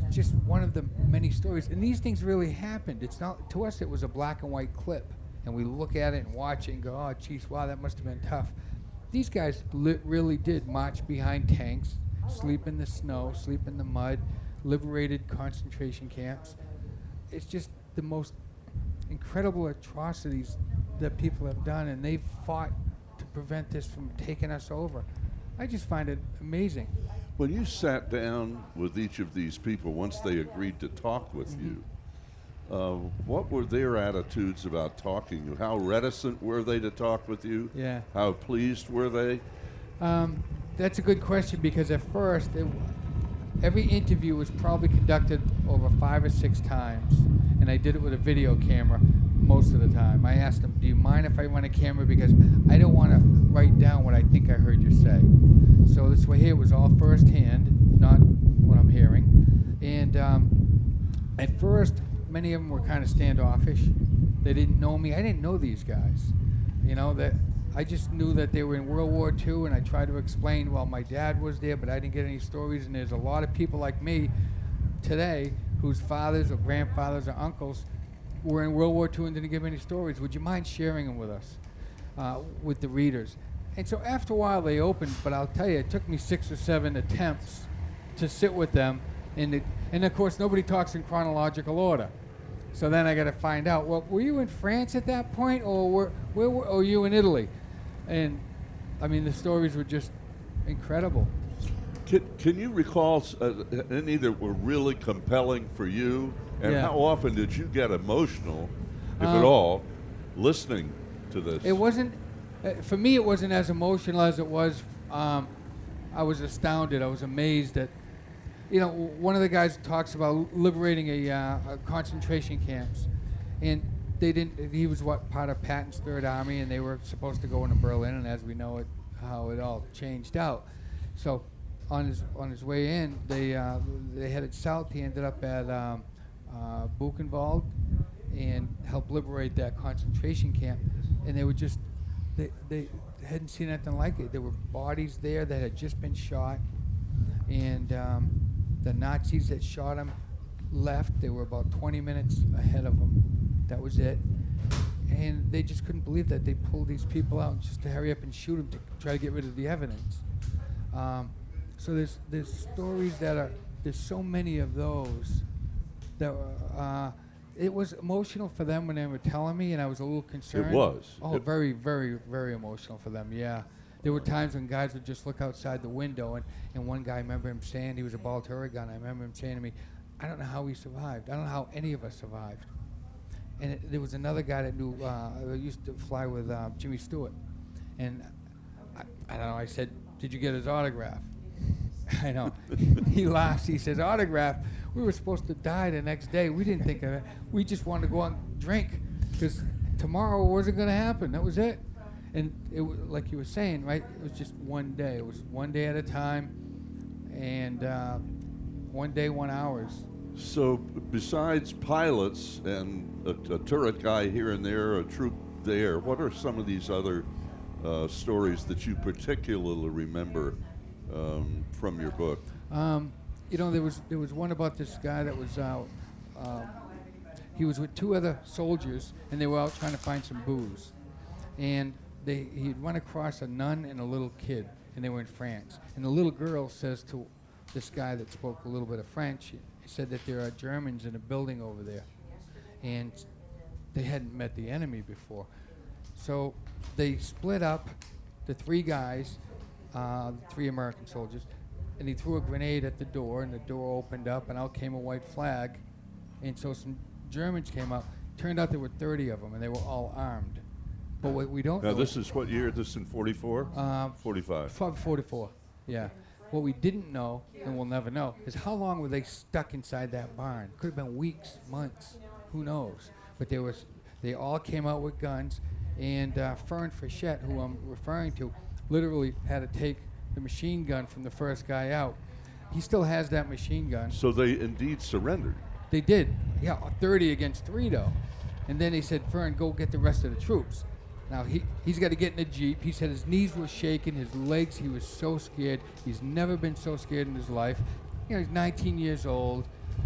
just one of the many stories. And these things really happened. It's not, to us, it was a black and white clip. And we look at it and watch it and go, oh, geez, wow, that must have been tough. These guys really did march behind tanks, sleep in the snow, sleep in the mud, liberated concentration camps. It's just the most incredible atrocities that people have done, and they've fought to prevent this from taking us over. I just find it amazing. When you sat down with each of these people, once they agreed to talk with you, what were their attitudes about talking? How reticent were they to talk with you? Yeah. How pleased were they? That's a good question, because at first, every interview was probably conducted over 5 or 6 times, and I did it with a video camera most of the time. I asked them, do you mind if I run a camera, because I don't want to write down what I think I heard you say. So this way here was all firsthand, not what I'm hearing. And at first, many of them were kind of standoffish. They didn't know me. I didn't know these guys. You know, that I just knew that they were in World War II, and I tried to explain, well, my dad was there, but I didn't get any stories, and there's a lot of people like me today whose fathers or grandfathers or uncles were in World War II and didn't give any stories. Would you mind sharing them with us, with the readers? And so after a while they opened, but I'll tell you, it took me 6 or 7 attempts to sit with them, and of course nobody talks in chronological order. So then I got to find out, well, were you in France at that point, or were you in Italy? And I mean, the stories were just incredible. Can you recall any that were really compelling for you? And Yeah. how often did you get emotional, if at all, listening to this? It wasn't, for me, it wasn't as emotional as it was. I was astounded. I was amazed that, you know, one of the guys talks about liberating a concentration camps, and they didn't. He was part of Patton's Third Army, and they were supposed to go into Berlin, and as we know it, how it all changed out. So, on his way in, they headed south. He ended up at Buchenwald, and helped liberate that concentration camp. And they were just, they hadn't seen anything like it. There were bodies there that had just been shot, and the Nazis that shot him left. They were about 20 minutes ahead of them. That was it. And they just couldn't believe that they pulled these people out just to hurry up and shoot them to try to get rid of the evidence. So there's stories there's so many of those that it was emotional for them when they were telling me, and I was a little concerned. It was. Oh, very, very, very emotional for them, yeah. There were times when guys would just look outside the window, and one guy, I remember him saying, he was a ball turret gun, I remember him saying to me, I don't know how he survived. I don't know how any of us survived. And there was another guy that knew, used to fly with Jimmy Stewart. And I don't know, I said, did you get his autograph? I know. He laughs. He says, autograph? We were supposed to die the next day. We didn't think of it. We just wanted to go out and drink, because tomorrow wasn't going to happen. That was it. And it was, like you were saying, right, it was just one day. It was one day at a time, and 1 day, 1 hours. So besides pilots and a turret guy here and there, a troop there, what are some of these other stories that you particularly remember from your book? You know, there was one about this guy that was he was with 2 other soldiers, and they were out trying to find some booze, and he'd run across a nun and a little kid, and they were in France, and the little girl says to this guy that spoke a little bit of French, he said that there are Germans in a building over there, and they hadn't met the enemy before. So they split up, the 3 guys, 3 American soldiers, and he threw a grenade at the door, and the door opened up, and out came a white flag, and so some Germans came out. Turned out there were 30 of them, and they were all armed. But what we don't know... Now, this is what year? This is in 44? 45. 44, yeah. What we didn't know, and we'll never know, is how long were they stuck inside that barn? Could have been weeks, months, who knows? But they all came out with guns, and Fern Frechette, who I'm referring to, literally had to take the machine gun from the first guy out. He still has that machine gun. So they indeed surrendered. They did, yeah, 30 against 3 though. And then they said, Fern, go get the rest of the troops. Now he's got to get in a Jeep. He said his knees were shaking, his legs, he was so scared. He's never been so scared in his life. You know, he's 19 years old.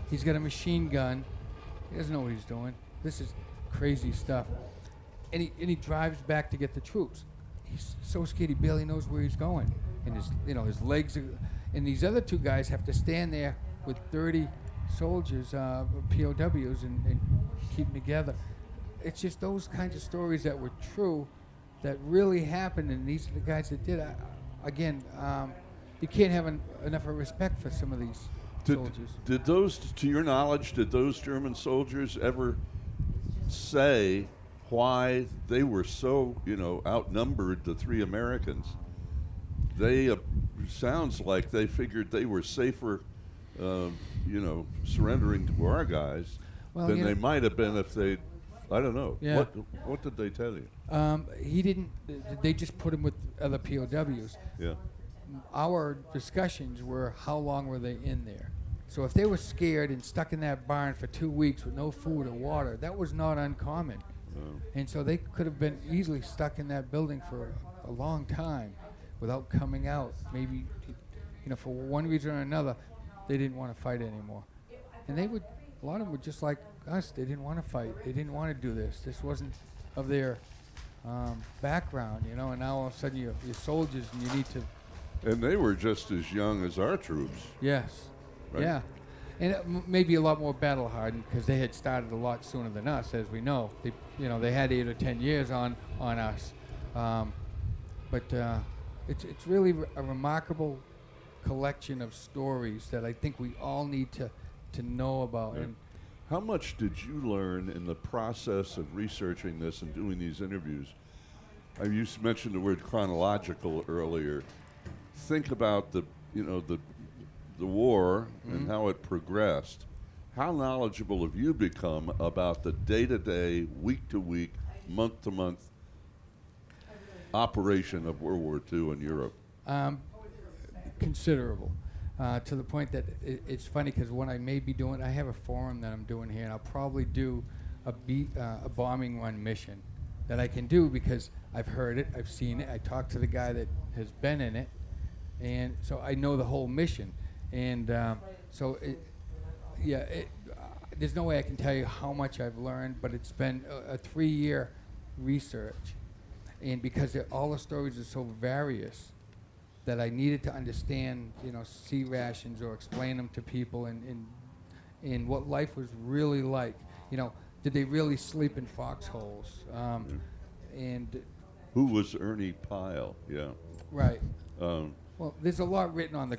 He's got a machine gun. He doesn't know what he's doing. This is crazy stuff. And he drives back to get the troops. He's so scared he barely knows where he's going. And his legs are, and these other two guys have to stand there with 30 soldiers, POWs, and keep them together. It's just those kinds of stories that were true, that really happened, and these are the guys that did. You can't have enough of respect for some of these soldiers. Did those, to your knowledge, did those German soldiers ever say why they were so, outnumbered the three Americans? They sounds like they figured they were safer, surrendering to our guys than they might have been if they. I don't know. Yeah. What did they tell you? He didn't. They just put him with other POWs. Yeah. Our discussions were how long were they in there. So if they were scared and stuck in that barn for 2 weeks with no food or water, that was not uncommon. Oh. And so they could have been easily stuck in that building for a long time without coming out. Maybe, for one reason or another, they didn't want to fight anymore. And a lot of them were just like us. They didn't want to fight. They didn't want to do this. This wasn't of their background, and now all of a sudden you're soldiers and you need to. And they were just as young as our troops. Yes. Right? Yeah. And maybe a lot more battle hardened because they had started a lot sooner than us, as we know. They had 8 or 10 years on us. But it's really a remarkable collection of stories that I think we all need to know about. Right. And how much did you learn in the process of researching this and doing these interviews? You mentioned the word chronological earlier. Think about the war and how it progressed. How knowledgeable have you become about the day-to-day, week-to-week, month-to-month operation of World War II in Europe? Considerable, to the point that it's funny because what I may be doing, I have a forum that I'm doing here, and I'll probably do a bombing run mission that I can do because I've heard it, I've seen it, I talked to the guy that has been in it, and so I know the whole mission. And there's no way I can tell you how much I've learned, but it's been a 3-year research. And because all the stories are so various that I needed to understand, sea rations or explain them to people and what life was really like. Did they really sleep in foxholes? And who was Ernie Pyle? Yeah. Right. Well, there's a lot written on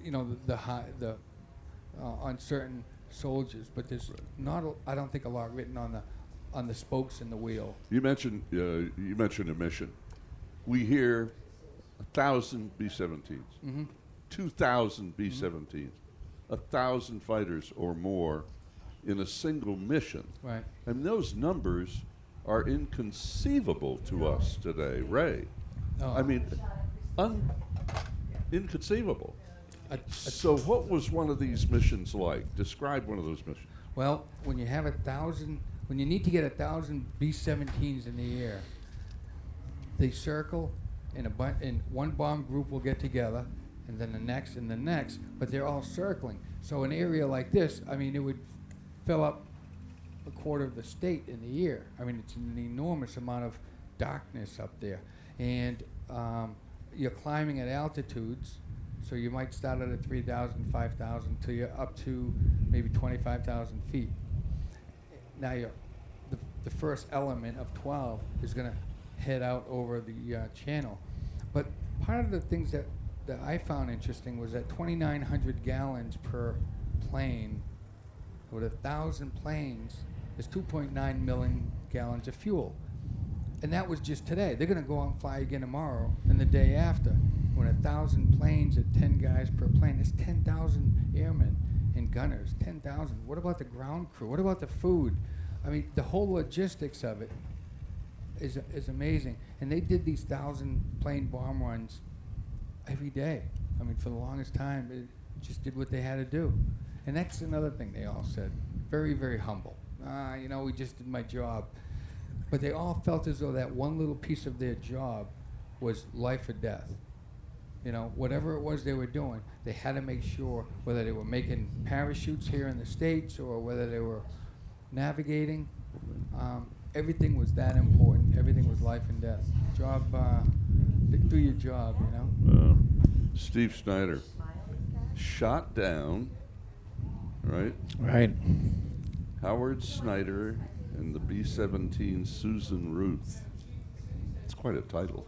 on certain soldiers, but there's not. I don't think a lot written on the spokes in the wheel. You mentioned a mission. We hear 1,000 B-17s, 2,000 B-17s, 1,000 fighters or more in a single mission. Right. And those numbers are inconceivable to us today, Ray. Oh. I mean, inconceivable. So what was one of these missions like? Describe one of those missions. Well, when you have 1,000, when you need to get 1,000 B-17s in the air, they circle, and one bomb group will get together, and then the next and the next, but they're all circling. So an area like this, it would fill up a quarter of the state in the year. It's an enormous amount of darkness up there. And you're climbing at altitudes, so you might start at 3,000, 5,000, till you're up to maybe 25,000 feet. Now the first element of 12 is going to head out over the channel. But part of the things that I found interesting was that 2,900 gallons per plane, with 1,000 planes, is 2.9 million gallons of fuel. And that was just today. They're going to go out and fly again tomorrow and the day after. When 1,000 planes at 10 guys per plane, there's 10,000 airmen and gunners, 10,000. What about the ground crew? What about the food? The whole logistics of it is amazing. And they did these 1,000 plane bomb runs every day. For the longest time, it just did what they had to do. And that's another thing they all said. Very, very humble. We just did my job. But they all felt as though that one little piece of their job was life or death. You know, whatever it was they were doing, they had to make sure whether they were making parachutes here in the States or whether they were navigating. Everything was that important. Everything was life and death. Job, do your job, you know. Steve Snyder, shot down, right? Right. Howard Snyder and the B-17 Susan Ruth. It's quite a title.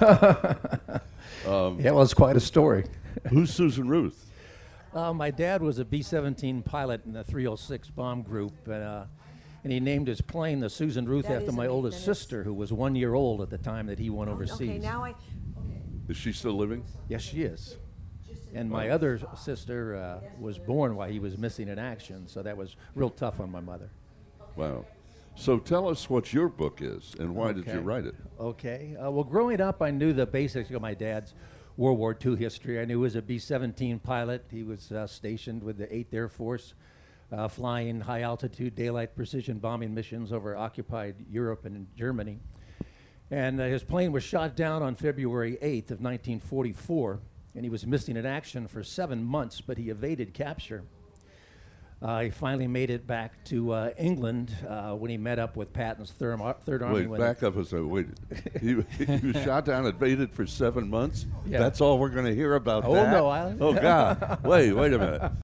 Yeah, well, it's quite a story. Who's Susan Ruth? My dad was a B-17 pilot in the 306 bomb group, and he named his plane the Susan Ruth That after is my amazing. oldest sister, who was 1 year old at the time that he went overseas. Okay, now I. Is she still living? Yes, she is. And my other sister was born while he was missing in action, so that was real tough on my mother. Wow. So tell us what your book is and why did you Okay. write it? Okay. Well, growing up, I knew the basics of my dad's World War II history. I knew he was a B-17 pilot. He was stationed with the 8th Air Force, flying high-altitude daylight precision bombing missions over occupied Europe and Germany. And his plane was shot down on February 8th of 1944, and he was missing in action for 7 months, but he evaded capture. He finally made it back to England when he met up with Patton's Third Army. Wait, when back up a second. Wait. He was shot down, evaded for 7 months? Yeah. That's all we're going to hear about Oh, that? no, Oh, God. Wait a minute.